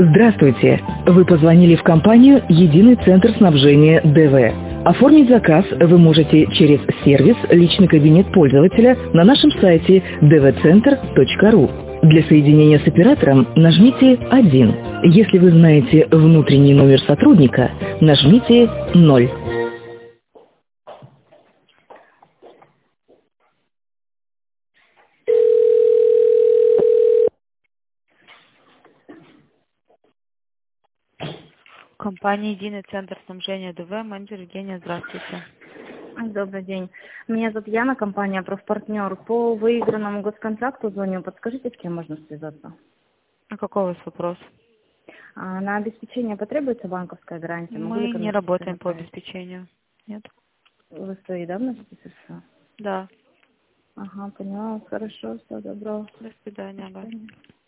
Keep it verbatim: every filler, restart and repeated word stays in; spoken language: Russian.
Здравствуйте! Вы позвонили в компанию «Единый центр снабжения ДВ». Оформить заказ вы можете через сервис «Личный кабинет пользователя» на нашем сайте ди ви центр точка ру. Для соединения с оператором нажмите один. Если вы знаете внутренний номер сотрудника, нажмите ноль. Компания «Единый центр снабжения ДВ», менеджер Евгения, здравствуйте. Добрый день. Меня зовут Яна, компания «Профпартнер». По выигранному госконтракту звоню. Подскажите, с кем можно связаться? А какой у вас вопрос? А на обеспечение потребуется банковская гарантия? Могу ли Мы не конвертацию работаем по направить? обеспечению. Нет? Вы свои, да, вносите средства? Да. Ага, поняла. Хорошо, все, добро. До свидания. До Ага. свидания.